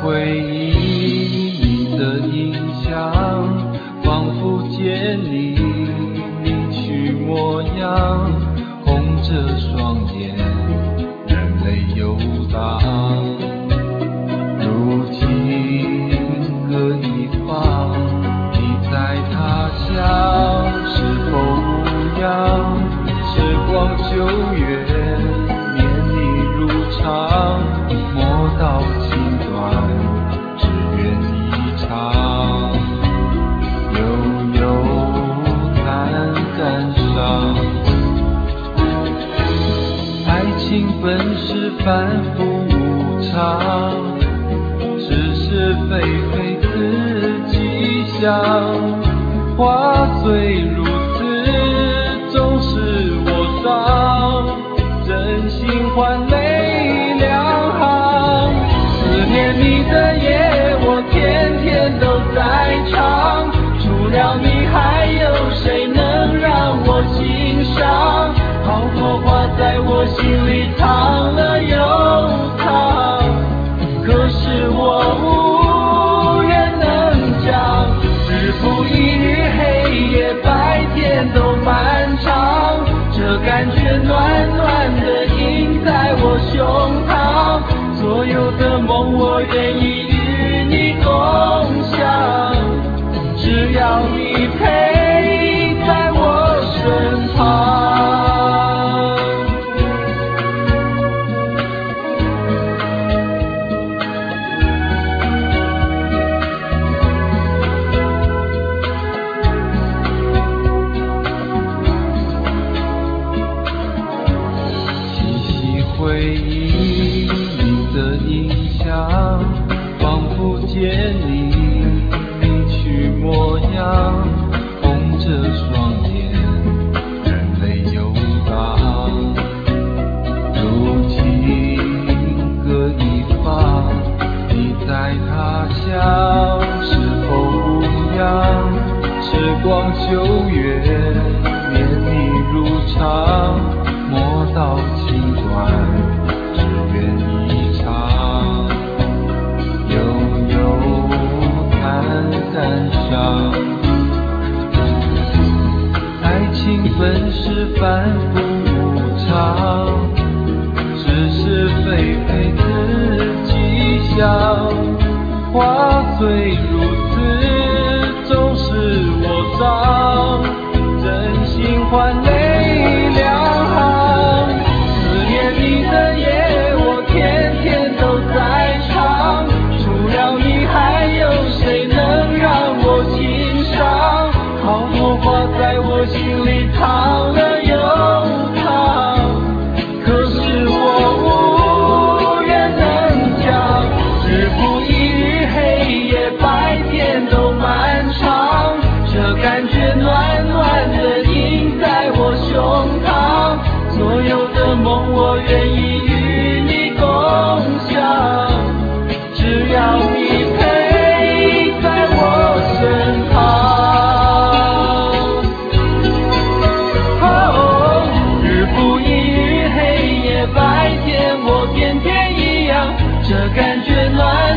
回忆你的印象，仿佛见你离去模样，红着双眼，眼泪游荡。如今各一方，你在他乡是否无恙？时光久远，绵里如常，莫道情短，只愿一场。悠悠叹感伤，爱情本是反复无常，是是非非自己想。话虽如此，总是我伤，真心换泪两行。思念你的夜，我天天都在唱，除了你还有谁能让我心伤？好多话在我心里藏了又藏，可是我无人能讲。日复一日，黑夜白天都漫长，这感觉暖暖的印在我胸膛。所有的梦我愿意与你共享，只要你陪在我身旁。回忆你的印象，仿佛见你离去模样，红着双眼，眼泪游荡。如今各一方，你在他乡是否无恙？时光久远，绵里如常，莫道情短，只愿一场。悠悠叹感伤，爱情本是反复无常，是是非非自己想。话虽如此，总是我伤，真心换泪两行。思念你的夜，我天天都在唱，除了你还有谁能让我心伤？好多话在我心里藏了又藏，可是我无人能讲。日复一日，黑夜白天都漫长，这感觉暖暖的印在我胸膛。所有的梦我愿意与你共享，只要你陪在我身旁。哦，日复一日，黑夜白天我天天一样，这感觉暖